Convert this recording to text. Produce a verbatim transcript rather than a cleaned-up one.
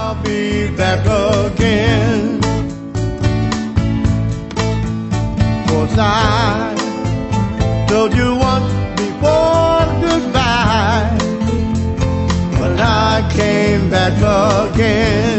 I'll be back again. 'Cause I told you once before goodbye, but I came back again.